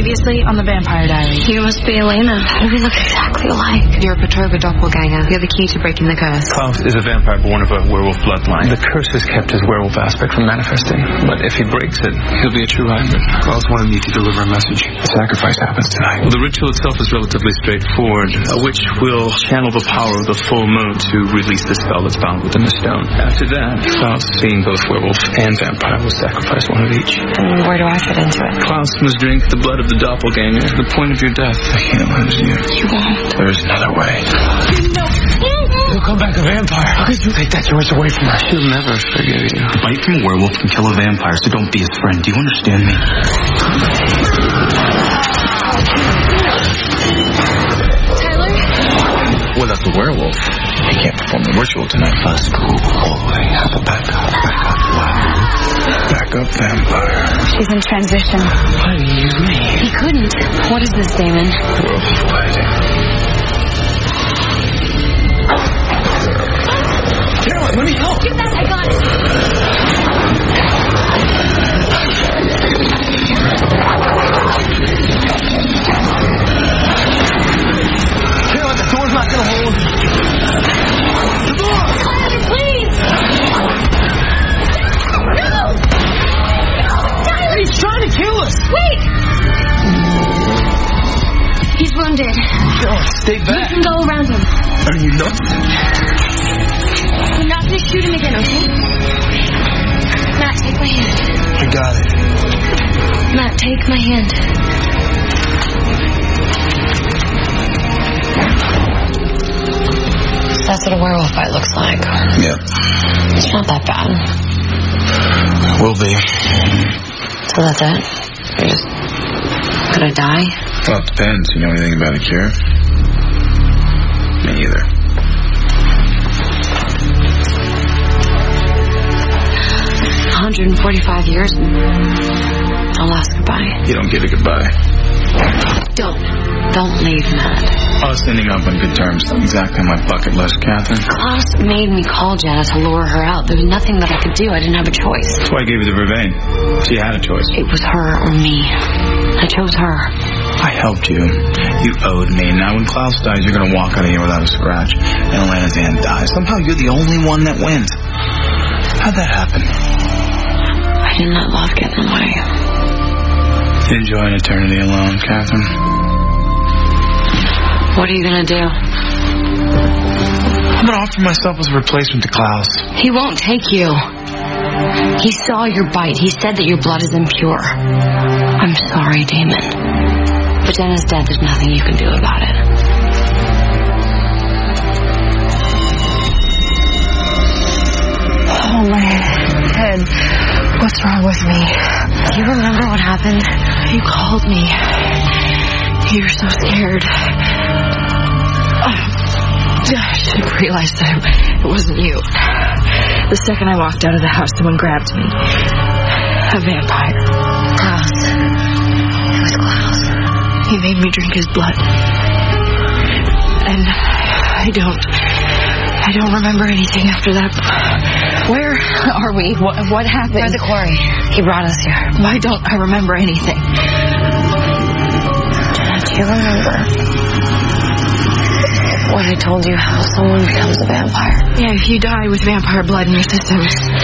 Previously on the Vampire Diaries. You must be Elena. How do we look exactly alike? You're a Petrova doppelganger. You're the key to breaking the curse. Klaus is a vampire born of a werewolf bloodline. The curse has kept his werewolf aspect from manifesting, but if he breaks it, he'll be a true hybrid. Klaus wanted me to deliver a message. The sacrifice happens tonight. Well, the ritual itself is relatively straightforward. A witch will channel the power of the full moon to release the spell that's bound within the stone. After that, Klaus, seeing both werewolf and vampire, will sacrifice one of each. And where do I fit into it? Klaus must drink the blood of the doppelganger to the point of your death. I can't lose you. You won't. There is another way. You'll come back a vampire. How could you take that choice away from us? She'll never forgive you. A bite from a werewolf can kill a vampire, so don't be his friend. Do you understand me? Tyler? Well, that's a werewolf. He can't perform the ritual tonight. First, go all the way. Have a backup. Backup vampire. She's in transition. Why did you use me? He couldn't. What is this, Damon? Werewolf fighting. Carolyn, let me help. Get that, I got it. Carolyn, the door's not gonna hold. The door! Tyler, please! No! Tyler! He's trying to kill us! Wait! He's wounded. Carolyn, stay back. You can go around him. Are you nuts? We're not gonna shoot him again, okay? Matt, take my hand. I got it. Matt, take my hand. That's what a werewolf fight looks like. Yep. It's not that bad. Will be. So that's it? You're just gonna die? Well, it depends. You know anything about a cure? Me either. 145 years. I'll ask goodbye. You don't give a goodbye. Don't leave, Matt. Us ending up on good terms. Exactly on my bucket list, Catherine. Klaus made me call Jenna to lure her out. There was nothing that I could do. I didn't have a choice. That's why I gave you the vervain. She had a choice. It was her or me. I chose her. I helped you. You owed me. Now when Klaus dies, you're going to walk out of here without a scratch. And Elena's aunt dies. Somehow you're the only one that wins. How'd that happen? I didn't let love get in the way. Enjoy an eternity alone, Catherine. What are you going to do? I'm going to offer myself as a replacement to Klaus. He won't take you. He saw your bite. He said that your blood is impure. I'm sorry, Damon. But Jenna's dead. There's nothing you can do about it. Oh, my head. What's wrong with me? Do you remember what happened? You called me. You were so scared. I should have realized that it wasn't you. The second I walked out of the house, someone grabbed me. A vampire. Klaus. It was Klaus. He made me drink his blood. And I don't remember anything after that. Where are we? What happened? We're at the quarry. He brought us here. Why don't I remember anything? Do you remember when I told you how someone becomes a vampire? Yeah, if you die with vampire blood in your system.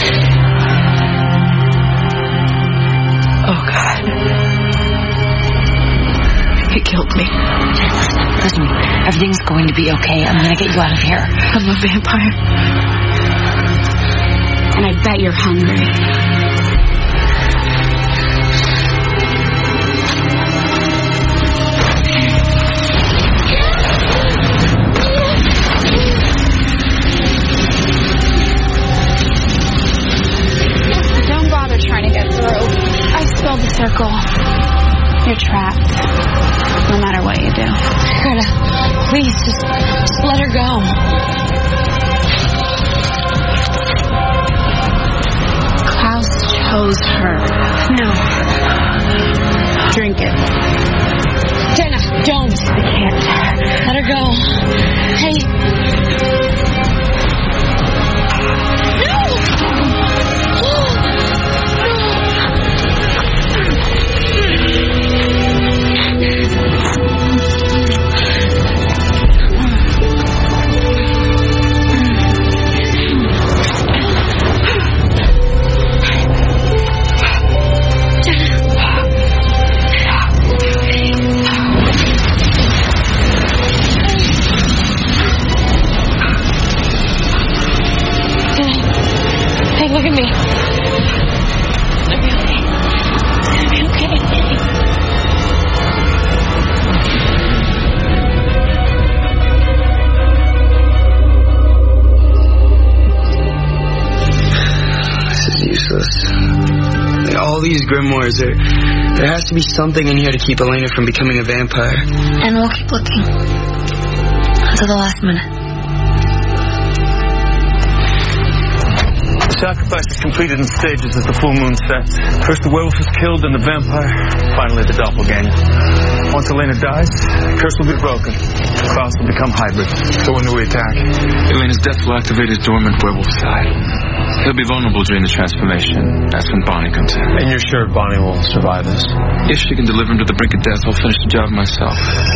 Oh, God. It killed me. Listen, everything's going to be okay. I'm going to get you out of here. I'm a vampire. And I bet you're hungry. Don't bother trying to get through. I spelled the circle. You're trapped. No matter what you do. Greta, please, just let her go. Klaus chose her. No. Drink it. Jenna, don't. I can't. Let her go. Hey. No! these grimoires. There has to be something in here to keep Elena from becoming a vampire. And we'll keep looking. Until the last minute. The sacrifice is completed in stages as the full moon sets. First the werewolf is killed, then the vampire, finally the doppelganger. Once Elena dies, the curse will be broken. Klaus will become hybrid. So when do we attack? Elena's death will activate his dormant werewolf side. He'll be vulnerable during the transformation. That's when Bonnie comes in. And you're sure Bonnie will survive this? If she can deliver him to the brink of death, I'll finish the job myself.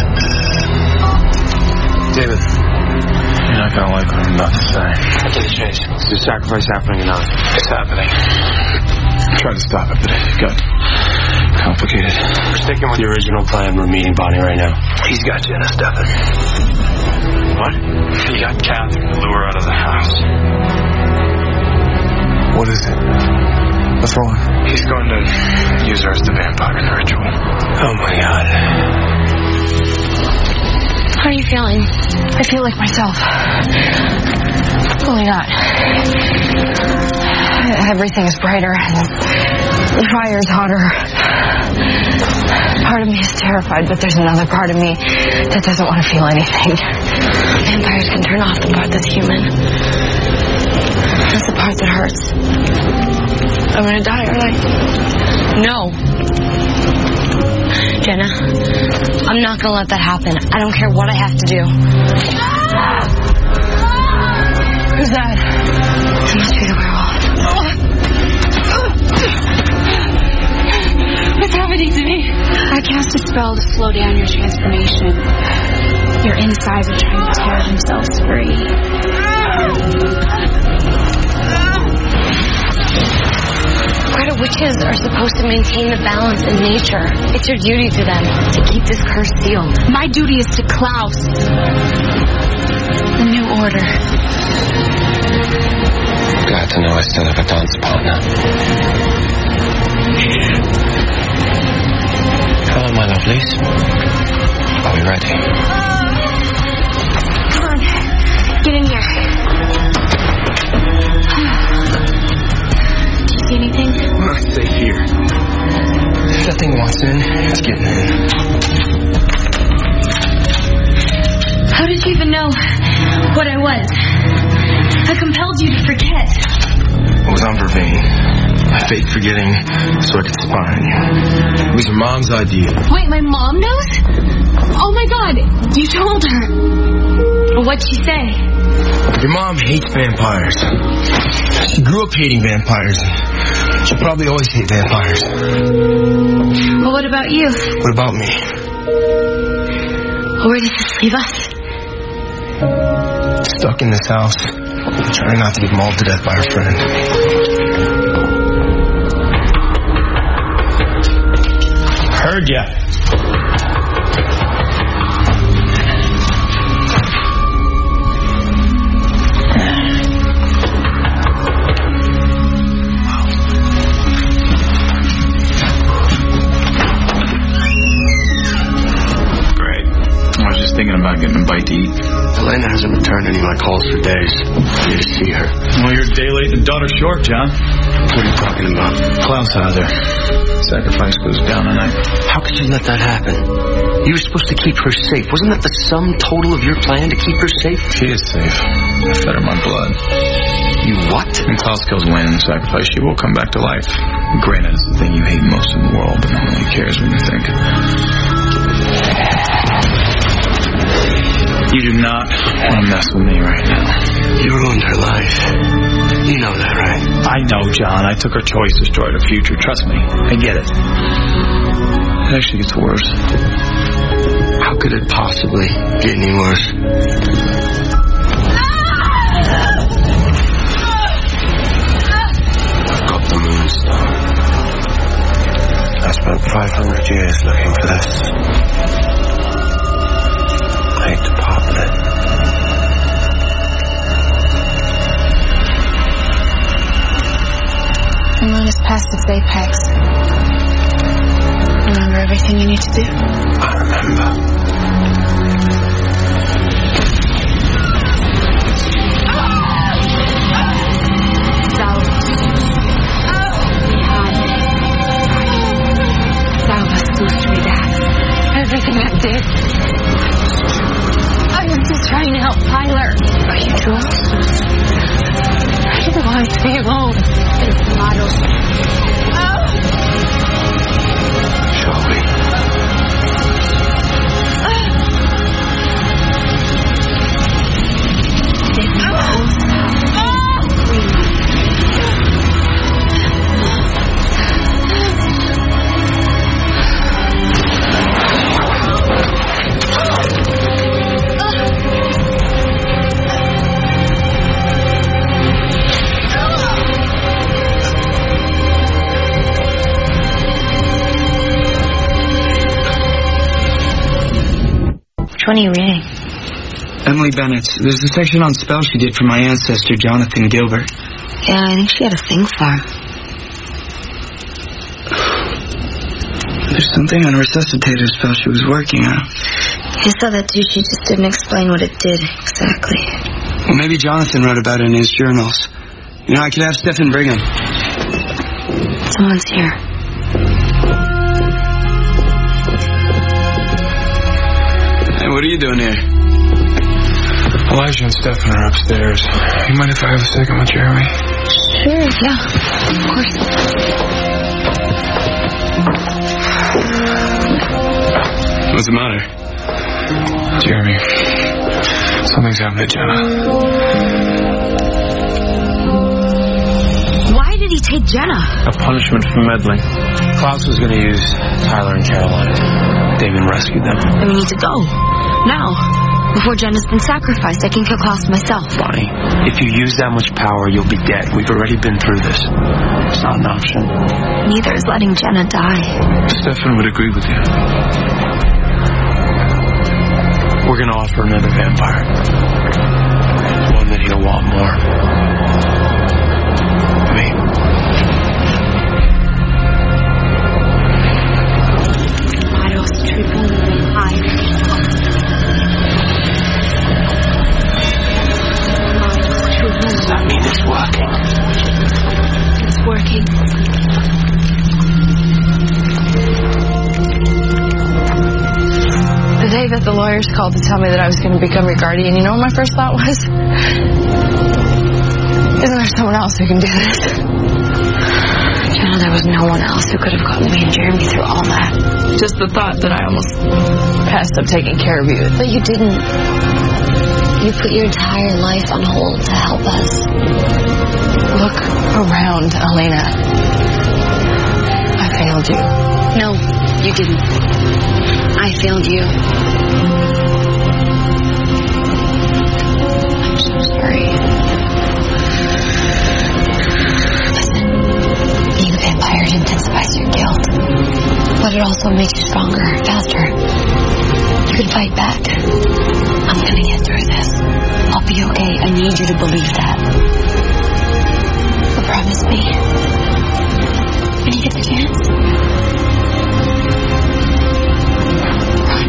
David, you're not gonna like what I'm about to say. Cut to the chase. Is the sacrifice happening or not? It's happening. I tried to stop it, but it got complicated. We're sticking with the original plan. We're meeting Bonnie right now. He's got Jenna Stefan. What? He got Catherine to lure her out of the house. What is it? What's wrong? He's going to use her as the vampire in the ritual. Oh my God. How are you feeling? I feel like myself. Only not. Everything is brighter and the fire's hotter. Part of me is terrified, but there's another part of me that doesn't want to feel anything. Vampires can turn off the part that's human. That's the part that hurts. I'm gonna die, aren't I? No. Jenna, I'm not gonna let that happen. I don't care what I have to do. Who's that? It must be the werewolf. What's happening to me? I cast a spell to slow down your transformation. Your insides are trying to tear themselves free. Greta, witches are supposed to maintain the balance in nature. It's your duty to them to keep this curse sealed. My duty is to Klaus. The new order. Glad to know I still have a dance partner. Hello, my lovelies. Are we ready? Come on. Get in here. Do you see anything? We're not safe here. If that thing wants in, it's getting in. How did you even know what I was? I compelled you to forget. It was on Vervain. I faked forgetting so I could spy on you. It was your mom's idea. Wait, my mom knows? Oh my God, you told her. What'd she say? Your mom hates vampires. She grew up hating vampires. She'll probably always hate vampires. Well, what about you? What about me? Where does this leave us? Stuck in this house, trying not to get mauled to death by her friend. Heard ya. Thinking about getting a bite to eat. Elena hasn't returned any of my calls for days. I need to see her. Well, you're a day late and a daughter short, John. What are you talking about? Klaus has her. Sacrifice goes down tonight. How could you let that happen? You were supposed to keep her safe. Wasn't that the sum total of your plan, to keep her safe? She is safe. I fed her my blood. You what? When Klaus kills Wayne in the sacrifice, she will come back to life. Granted, it's the thing you hate most in the world, but no one really cares when you think. You do not want to mess with me right now. You ruined her life. You know that, right? I know, John. I took her choice, destroyed her future. Trust me. I get it. It actually gets worse. How could it possibly get any worse? I've got the Moonstone. I spent 500 years looking for this. I hate to part with it. The moon is past its apex. Remember everything you need to do? I remember. thing I did. I was just trying to help Tyler. Are you Jules? I didn't want him to be alone. Shelby. Which one are you reading? Emily Bennett's. There's a section on spells she did for my ancestor, Jonathan Gilbert. Yeah, I think she had a thing for him. There's something on a resuscitator spell she was working on. I saw that too. She just didn't explain what it did exactly. Well, maybe Jonathan wrote about it in his journals. You know, I could have Stefan bring him. Someone's here. Hey, what are you doing here? Elijah and Stefan are upstairs. You mind if I have a second with Jeremy? Sure, yeah. Of course. What's the matter? Jeremy, something's happened to Jenna. Why did he take Jenna? A punishment for meddling. Klaus was going to use Tyler and Caroline. Damon rescued them. Then we need to go. Now. Before Jenna's been sacrificed, I can kill Klaus myself. Bonnie, if you use that much power, you'll be dead. We've already been through this. It's not an option. Neither is letting Jenna die. Stefan would agree with you. We're going to offer another vampire. One that he'll want more. Me. Tomatoes tripping high. Does that mean it's working? It's working. The day that the lawyers called to tell me that I was going to become your guardian, you know what my first thought was? Isn't there someone else who can do this? Jenna, there was no one else who could have gotten me and Jeremy through all that. Just the thought that I almost passed up taking care of you. But you didn't. You put your entire life on hold to help us. Look around, Elena. I failed you. No, you didn't. I failed you. I'm so sorry. Listen, being a vampire intensifies your guilt. But it also makes you stronger, faster. You can fight back. I'm gonna get through this. I'll be okay. I need you to believe that. But promise me, when you get the chance, run.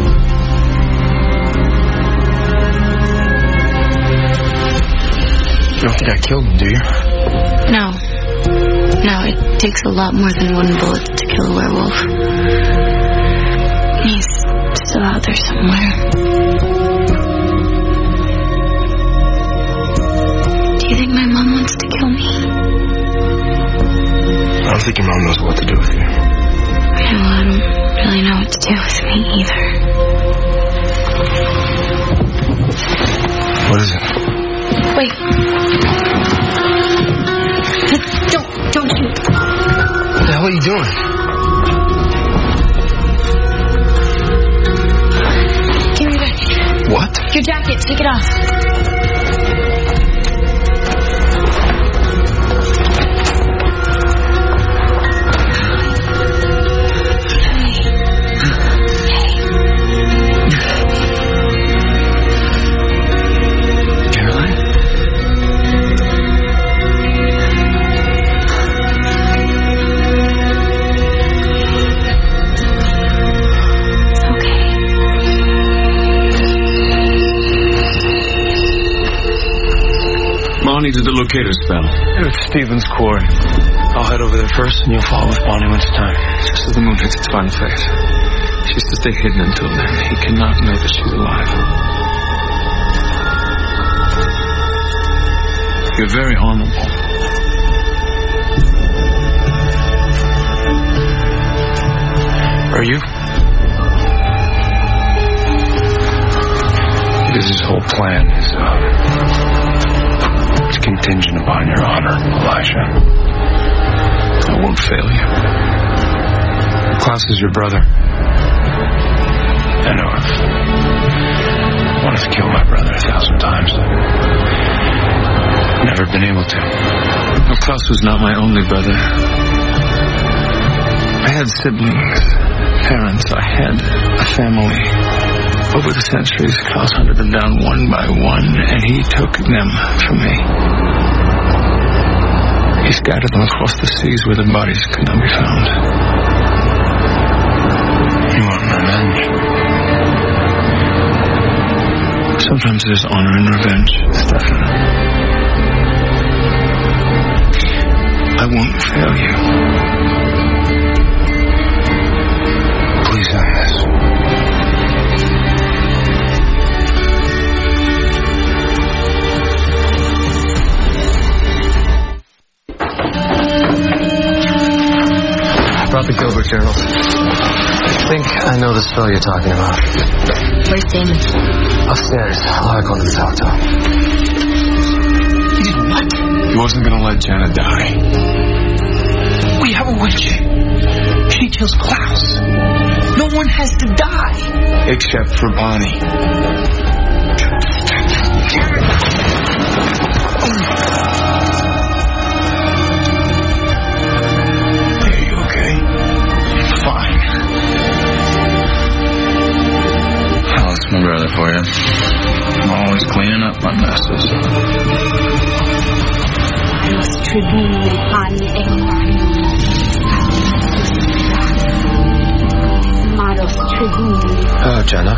You don't think I killed him, do you? No. No, it takes a lot more than one bullet to kill a werewolf. He's still out there somewhere. Do you think my mom wants to kill me? I don't think your mom knows what to do with you. Yeah, well, I don't really know what to do with me either. What is it? Wait. Don't shoot. What the hell are you doing? Give me your jacket. What? Your jacket. Take it off. Bonnie did the locator spell. It's Stephen's quarry. I'll head over there first, and you'll follow with Bonnie when it's time. Just as the moon hits its final phase. She She's to stay hidden until then. He cannot know that she's alive. You're very honorable. Are you? This whole plan is it's contingent upon your honor, Elijah. I won't fail you. Klaus is your brother. I know I've wanted to kill my brother 1,000 times. Never been able to. No, Klaus was not my only brother. I had siblings, parents, I had a family. Over the centuries, Klaus hunted them down one by one, and he took them from me. He scattered them across the seas where their bodies could not be found. You want revenge? Sometimes there's honor in revenge, Stefan. I won't fail you. Please end this. Brought the Gilbert Journals. I think I know the spell you're talking about. Where's Damon? Upstairs. I'll go to the top. He did what? He wasn't going to let Jenna die. We have a witch. She kills Klaus. No one has to die. Except for Bonnie. Are you okay? Fine. That's my brother for you. I'm always cleaning up my messes. Oh, Jenna.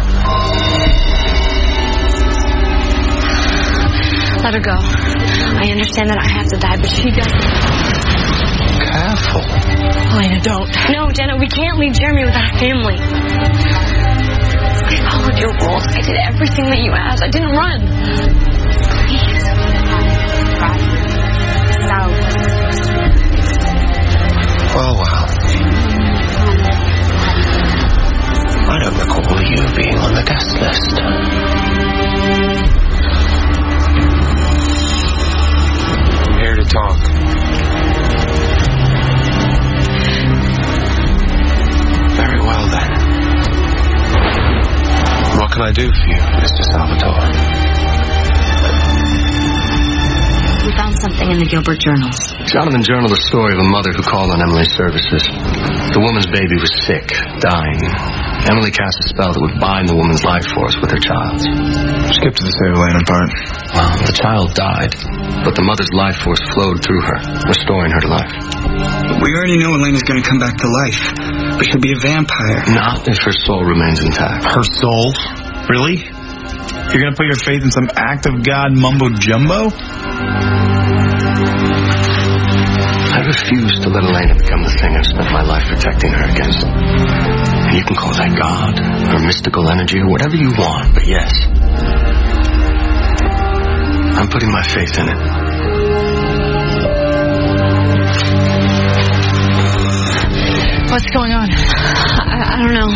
Let her go. I understand that I have to die, but she doesn't. Careful. Elena, don't. No, Jenna, we can't leave Jeremy without a family. I followed your rules. I did everything that you asked. I didn't run. Please. Well. I don't recall you being on the guest list. I'm here to talk. Very well, then. What can I do for you, Mr. Salvatore? We found something in the Gilbert Journals. Jonathan journaled a story of a mother who called on Emily's services. The woman's baby was sick, dying. Emily cast a spell that would bind the woman's life force with her child's. Skip to the save Elena part. Well, the child died, but the mother's life force flowed through her, restoring her to life. We already know Elena's going to come back to life, but she'll be a vampire. Not if her soul remains intact. Her soul? Really? You're going to put your faith in some act of God mumbo-jumbo? I refuse to let Elena become the thing I've spent my life protecting her against. And you can call that God, or mystical energy, or whatever you want, but yes, I'm putting my faith in it. What's going on? I don't know.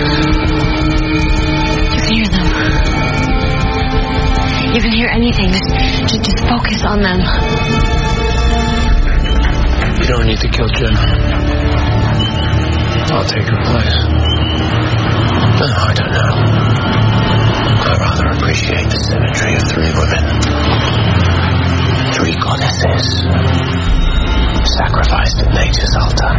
You can hear them. You can hear anything. Just focus on them. You don't need to kill Jenna. I'll take her place. No, I don't know. I rather appreciate the symmetry of three women. Three goddesses. Sacrificed at nature's altar.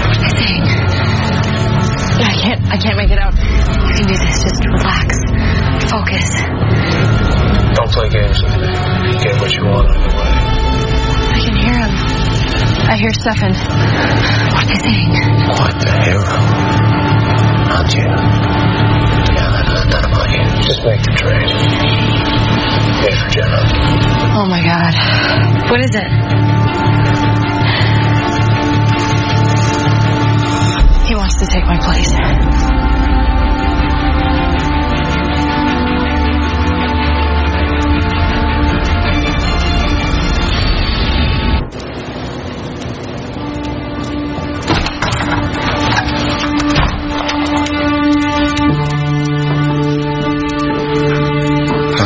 I can't make it out. You can do this. Just relax. Focus. Don't play games with me. You get what you want either way. I can hear him. I hear Stefan. What are they saying? What the hero? Aren't you? Yeah, I've heard that about you. Just make the trade. Pay for Jenna. Oh my God. What is it? He wants to take my place.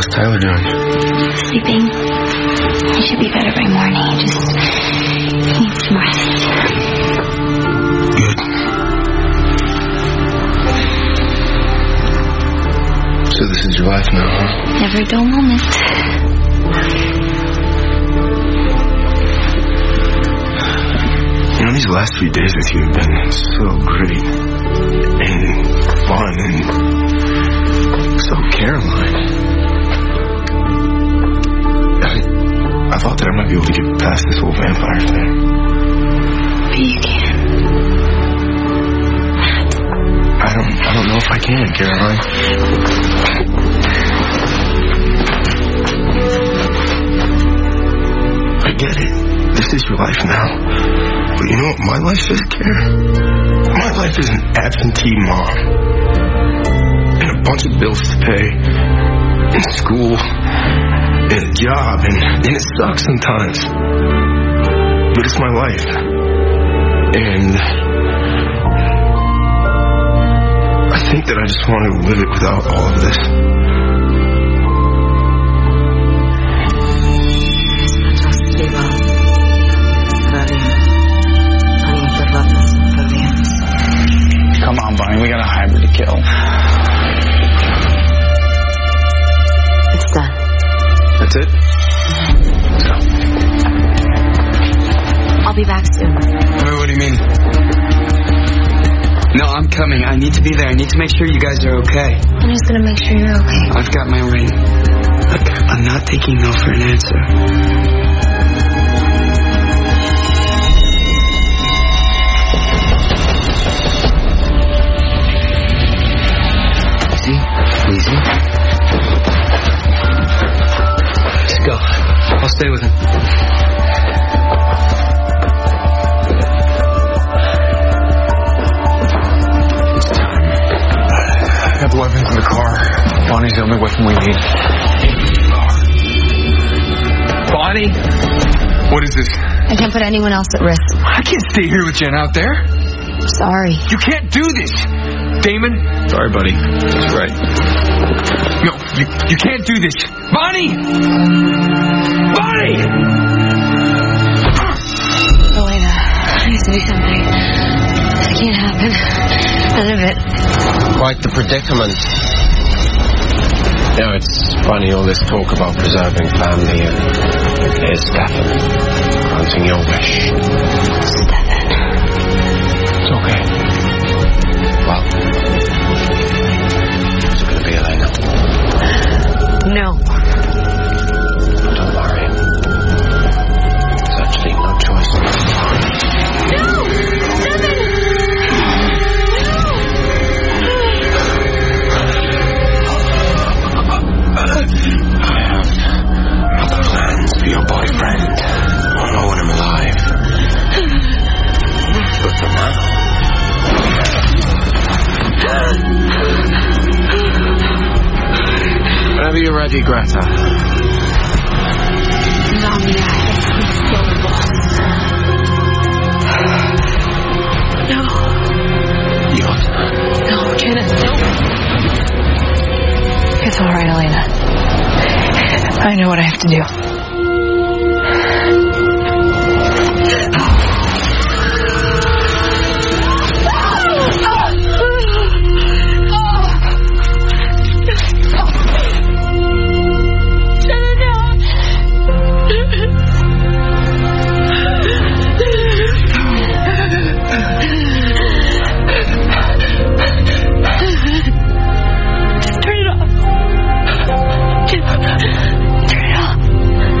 How's Tyler doing? Sleeping. He should be better by morning. He just needs some rest. Good. So this is your life now, huh? Never a dull moment. You know, these last few days with you have been so great and fun and so Caroline. I thought that I might be able to get past this whole vampire thing. But you can't. I don't know if I can, Caroline. I get it. This is your life now. But you know what my life is, Karen? My life is an absentee mom. And a bunch of bills to pay. And school. And a job. And it sucks sometimes. But it's my life. And I think that I just want to live it without all of this. Come on, Bonnie, we got a hybrid to kill. It's done. That's it? So. I'll be back soon. Wait, what do you mean? No, I'm coming. I need to be there. I need to make sure you guys are okay. I'm just gonna make sure you're okay. I've got my ring. Look, I'm not taking no for an answer. Easy. Let's go. I'll stay with him. It's time. I have weapons in the car. Bonnie's the only weapon we need. Bonnie? What is this? I can't put anyone else at risk. I can't stay here with Jen out there. Sorry. You can't do this. Damon? Sorry, buddy. That's right. No, you can't do this. Bonnie! Bonnie! Elena, please do something. This can't happen. None of it. Quite the predicament. You know, it's funny, all this talk about preserving family, and here's Stefan granting your wish. Stefan. It's okay. Well, it's going to be Elena. No. Don't worry. There's actually no choice. No! Stefan! I have other plans for your boyfriend. I don't want him alive. But for now. Whenever you're ready, Greta. Lamia is unstoppable. No. Yours. No, Janet, no. It's all right, Elena. I know what I have to do. Turn it off.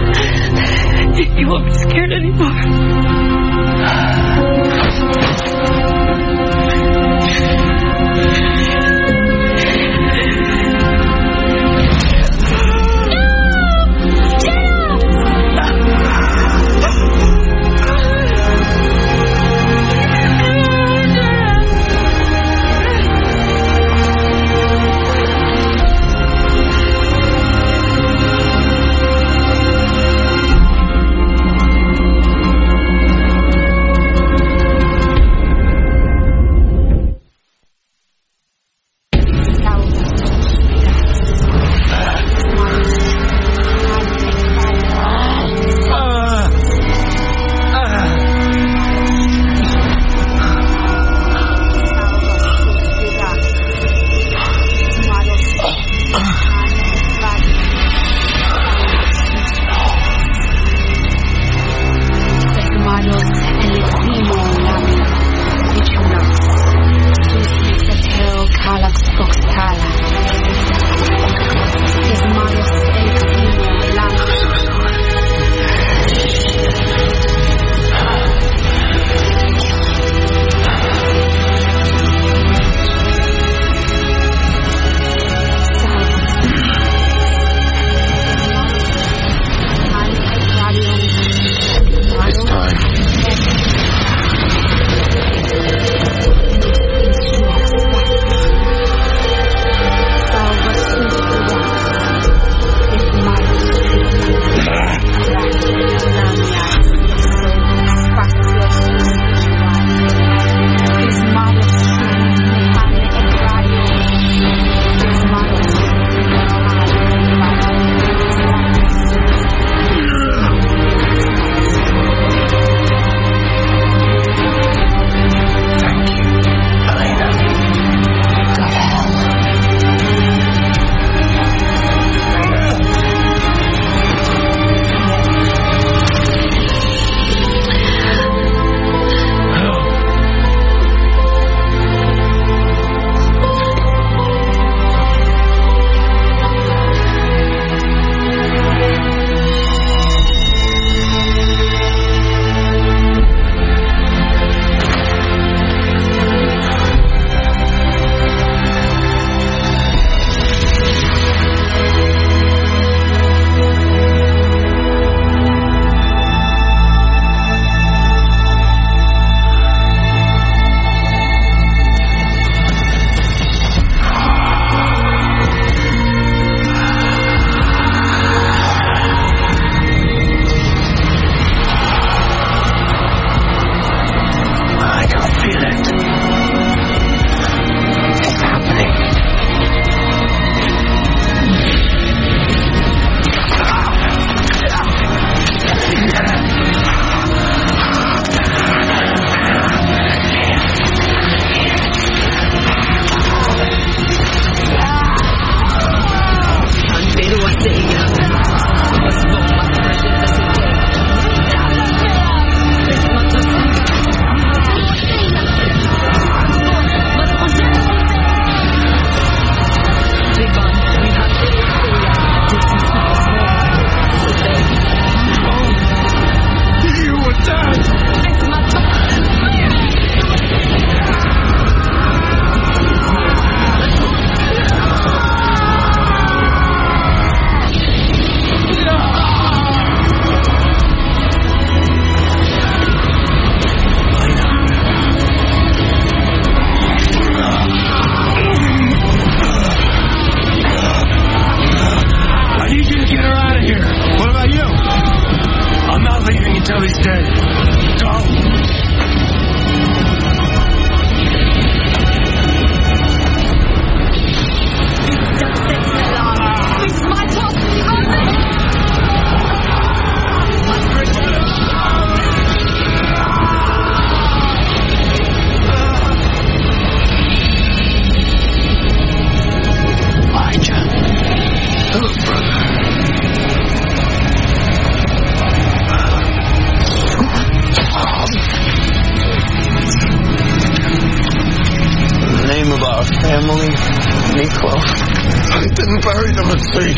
me, Klaus. I didn't bury them at sea.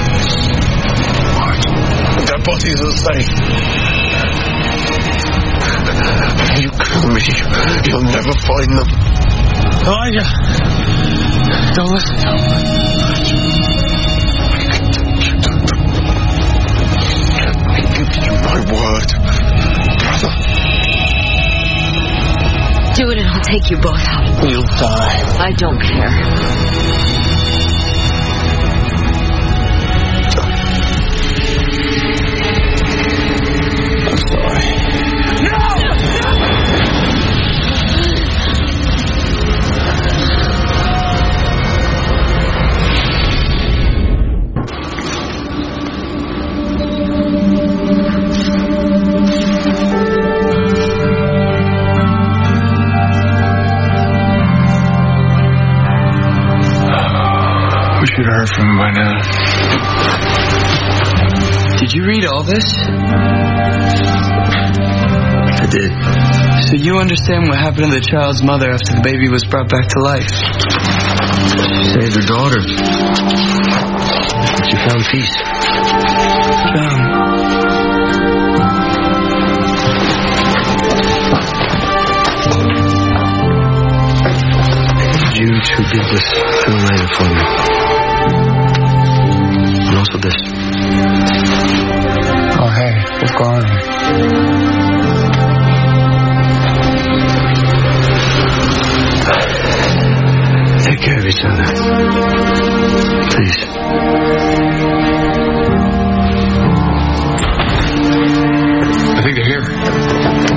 Their bodies are safe. You kill me, you'll never find them. Elijah, don't listen to him. I give you my word, brother. Do it and I'll take you both out. You'll die. I don't care. Should have heard from him by now. Did you read all this? I did. So you understand what happened to the child's mother after the baby was brought back to life? She saved her daughter. She found peace. You two did this to Elena for me. And also this. Oh, hey, what's going on? Take care of each other. Please. I think they're here.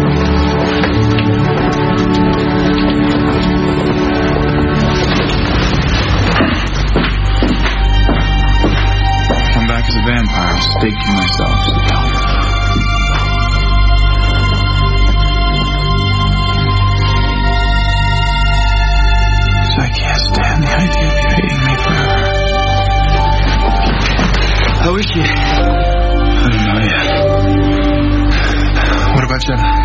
As a vampire, staking myself to the top. So I can't stand the idea of you hating me forever. How is she? I don't know yet. What about Jenna?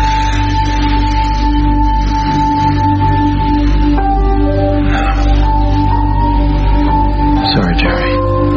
No. Sorry, Jerry.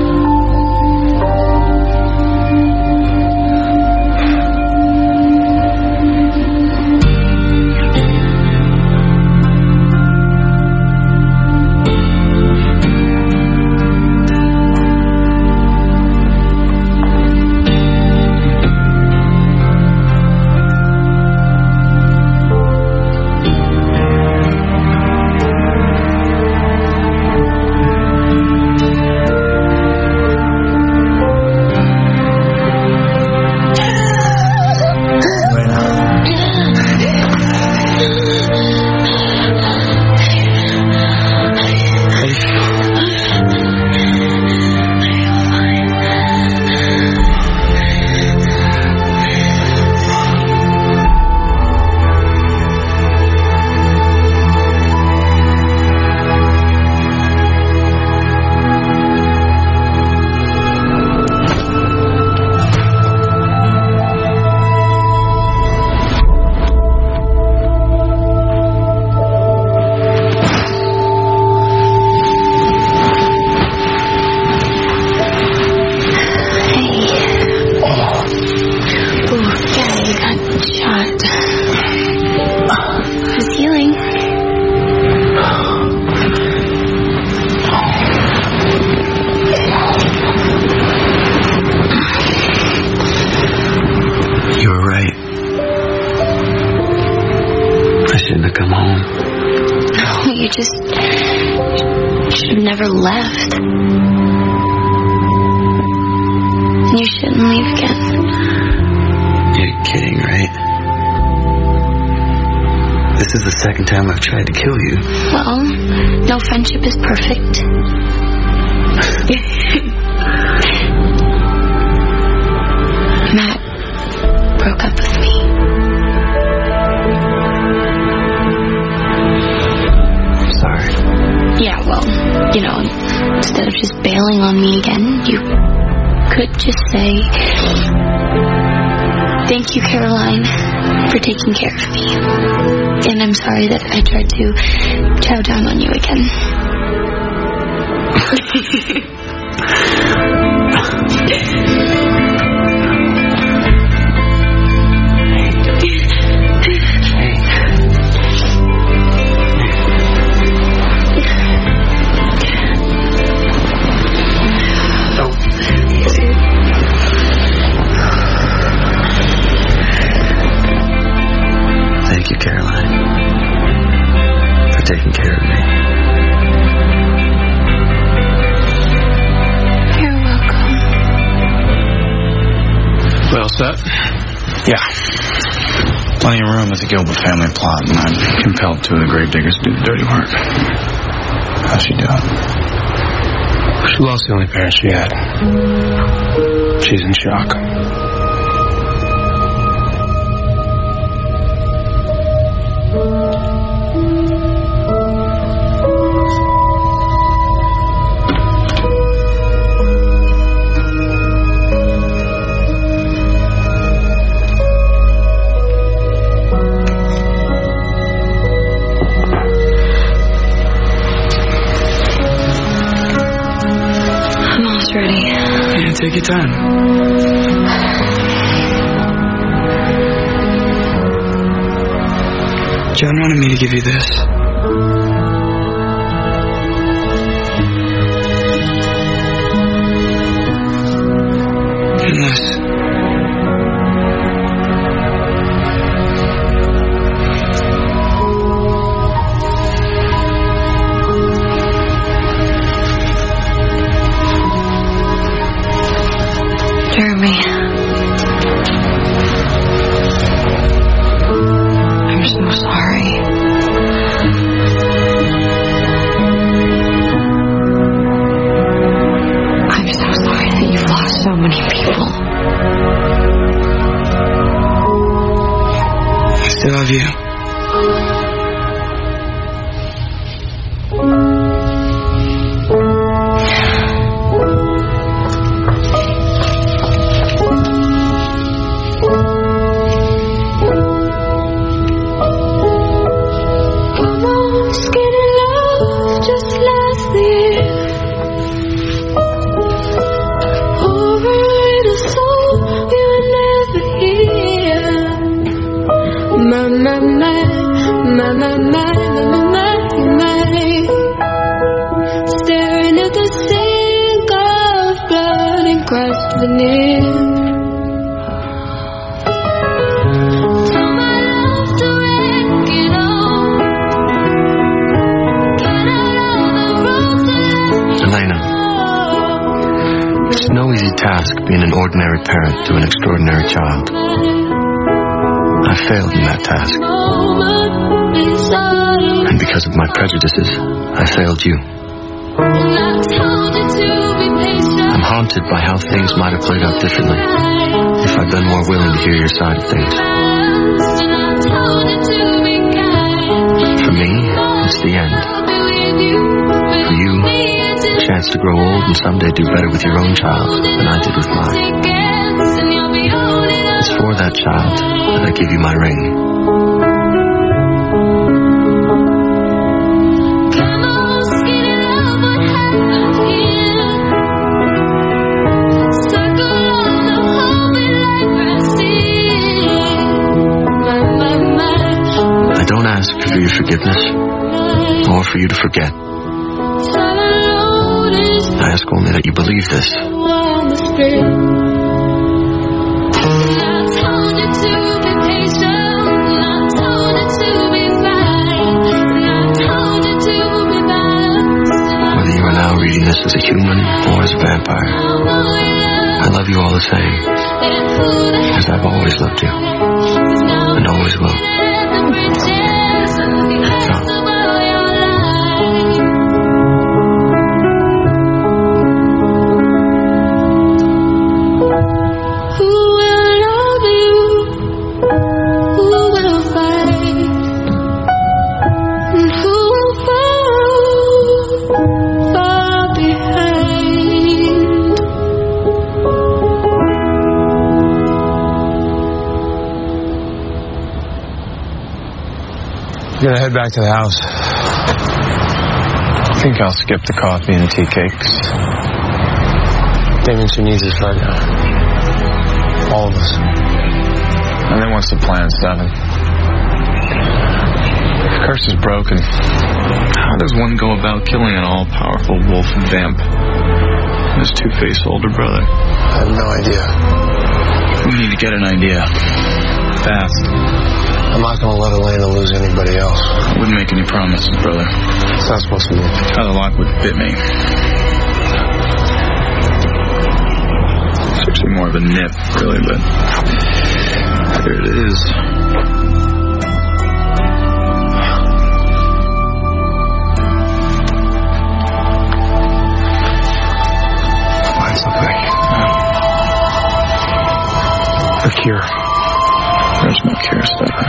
Come home. No, you should have never left. You shouldn't leave again. You're kidding, right? This is the second time I've tried to kill you. Well, no friendship is perfect. Matt broke up with me. Sorry. Yeah, well, instead of just bailing on me again, you could just say, "Thank you, Caroline, for taking care of me. And I'm sorry that I tried to chow down on you again." Thank you, Caroline, for taking care of me. You're welcome. Well set? Yeah. Plenty of room at the Gilbert family plot, and I'm compelled two of the gravediggers to do the dirty work. How's she doing? She lost the only parent she had. She's in shock. Ready. Yeah, take your time. John wanted me to give you this. And this. Jeremy, I'm so sorry. I'm so sorry that you've lost so many people. I still love you. Staring at the sink of blood and crushed veneer. Tell my love to wreck it all. Get out of the road to let Elena, it's no easy task being an ordinary parent to an extraordinary child. I failed in that task. And because of my prejudices, I failed you. I'm haunted by how things might have played out differently if I'd been more willing to hear your side of things. For me, it's the end. For you, a chance to grow old and someday do better with your own child than I did with mine. It's for that child that I give you my ring. I don't ask for your forgiveness or for you to forget. I ask only that you believe this. Whether you are now reading this as a human or as a vampire, I love you all the same, as I've always loved you, and always will. I'm gonna head back to the house. I think I'll skip the coffee and the tea cakes. Damien, she needs us right now. All of us. And then what's the plan, Seven? If the curse is broken, how does one go about killing an all-powerful wolf vamp and his two-faced older brother? I have no idea. We need to get an idea. Fast. I'm not going to let Elena lose anybody else. I wouldn't make any promises, brother. It's not supposed to be. Tyler Lockwood bit me. It's actually more of a nip, really, but there it is. Find something. A cure. There's no cure, Stefan.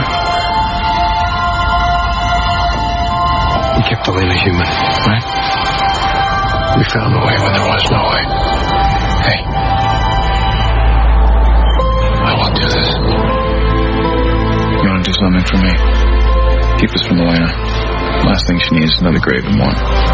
We kept Elena human, right? We found a way when there was no way. Hey. I won't do this. You want to do something for me? Keep this from Elena. Last thing she needs is another Graven one.